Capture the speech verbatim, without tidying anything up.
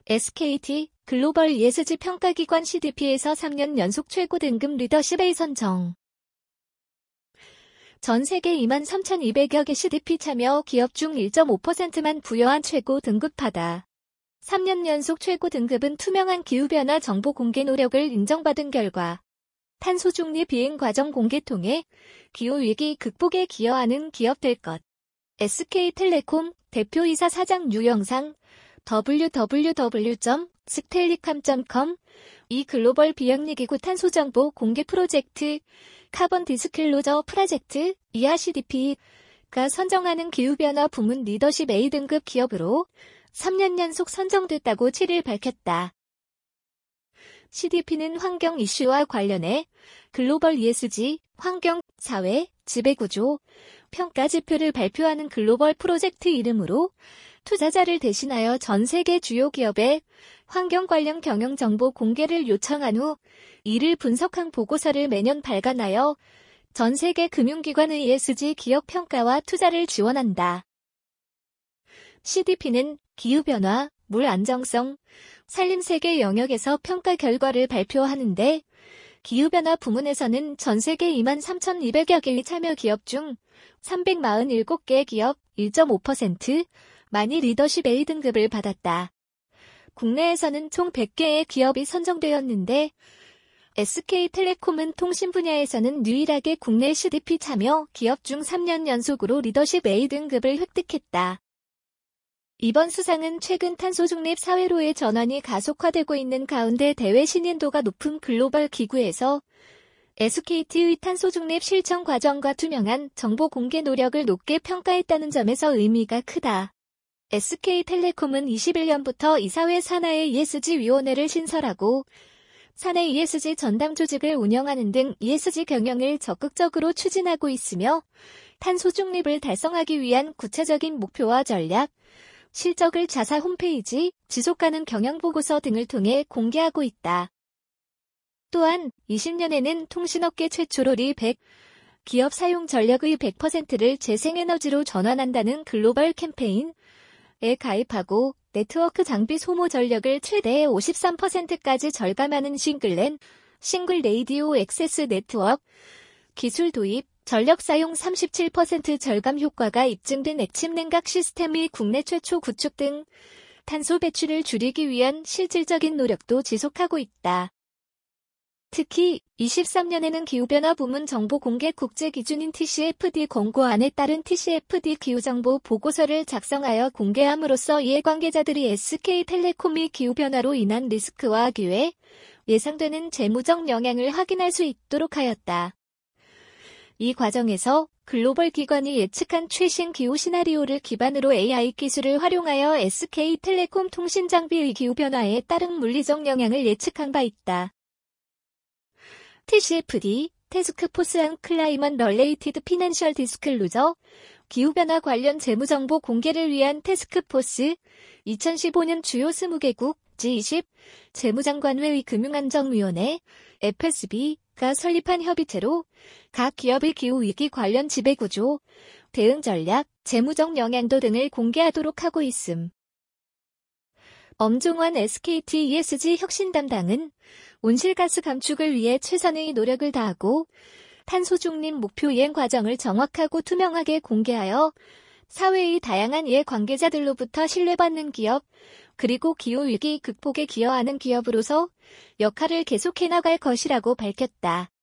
에스케이티 글로벌 이에스지 평가기관 씨디피에서 삼 년 연속 최고 등급 리더십에 선정. 전 세계 이만 삼천이백여 개 씨디피 참여 기업 중 일 점 오 퍼센트만 부여한 최고 등급하다. 삼 년 연속 최고 등급은 투명한 기후변화 정보 공개 노력을 인정받은 결과 탄소 중립 비행 과정 공개 통해 기후위기 극복에 기여하는 기업될 것. 에스케이텔레콤 대표이사 사장 유영상 더블유 더블유 더블유 점 스텔리캄 점 컴 이 글로벌 비영리기구 탄소정보 공개 프로젝트 카본 디스클로저 프로젝트 이하 씨디피가 선정하는 기후변화 부문 리더십 에이 등급 기업으로 삼 년 연속 선정됐다고 칠 일 밝혔다. 씨디피는 환경 이슈와 관련해 글로벌 이에스지, 환경, 사회, 지배구조, 평가 지표를 발표하는 글로벌 프로젝트 이름으로 투자자를 대신하여 전 세계 주요 기업의 환경 관련 경영 정보 공개를 요청한 후 이를 분석한 보고서를 매년 발간하여 전 세계 금융기관의 이에스지 기업 평가와 투자를 지원한다. 씨디피는 기후변화, 물 안정성, 산림 세계 영역에서 평가 결과를 발표하는데 기후변화 부문에서는 전 세계 이만 삼천이백여 개의 참여 기업 중 삼백사십칠 개 기업 일 점 오 퍼센트만이 리더십 에이 등급을 받았다. 국내에서는 총 백 개의 기업이 선정되었는데 에스케이텔레콤은 통신 분야에서는 유일하게 국내 씨디피 참여 기업 중 삼 년 연속으로 리더십 에이 등급을 획득했다. 이번 수상은 최근 탄소 중립 사회로의 전환이 가속화되고 있는 가운데 대외 신인도가 높은 글로벌 기구에서 에스케이티의 탄소 중립 실천 과정과 투명한 정보 공개 노력을 높게 평가했다는 점에서 의미가 크다. 에스케이텔레콤은 이십일 년부터 이사회 산하의 이에스지 위원회를 신설하고 사내 이에스지 전담 조직을 운영하는 등 이에스지 경영을 적극적으로 추진하고 있으며 탄소 중립을 달성하기 위한 구체적인 목표와 전략, 실적을 자사 홈페이지, 지속가능 경영보고서 등을 통해 공개하고 있다. 또한 이십 년에는 통신업계 최초로 리 백 기업 사용 전력의 백 퍼센트를 재생에너지로 전환한다는 글로벌 캠페인에 가입하고 네트워크 장비 소모 전력을 최대 오십삼 퍼센트까지 절감하는 싱글랜, 싱글 레이디오 액세스 네트워크 기술 도입, 전력 사용 삼십칠 퍼센트 절감 효과가 입증된 액침 냉각 시스템의 국내 최초 구축 등 탄소 배출을 줄이기 위한 실질적인 노력도 지속하고 있다. 특히 이십삼 년에는 기후변화 부문 정보 공개 국제 기준인 티씨에프디 권고안에 따른 티씨에프디 기후정보 보고서를 작성하여 공개함으로써 이해관계자들이 에스케이텔레콤이 기후변화로 인한 리스크와 기회, 예상되는 재무적 영향을 확인할 수 있도록 하였다. 이 과정에서 글로벌 기관이 예측한 최신 기후 시나리오를 기반으로 에이아이 기술을 활용하여 에스케이텔레콤 통신 장비의 기후변화에 따른 물리적 영향을 예측한 바 있다. 티씨에프디, 태스크포스 온 클라이먼트 럴레이티드 피낸셜 디스클로저, 기후변화 관련 재무정보 공개를 위한 태스크포스, 이천십오 년 주요 이십 개국, 지 이십, 재무장관회의 금융안정위원회, 에프에스비가 설립한 협의체로 각 기업의 기후위기 관련 지배구조, 대응 전략, 재무적 영향도 등을 공개하도록 하고 있음. 엄종원 에스케이티 이에스지 혁신 담당은 온실가스 감축을 위해 최선의 노력을 다하고 탄소 중립 목표 이행 과정을 정확하고 투명하게 공개하여 사회의 다양한 이해 관계자들로부터 신뢰받는 기업, 그리고 기후위기 극복에 기여하는 기업으로서 역할을 계속해 나갈 것이라고 밝혔다.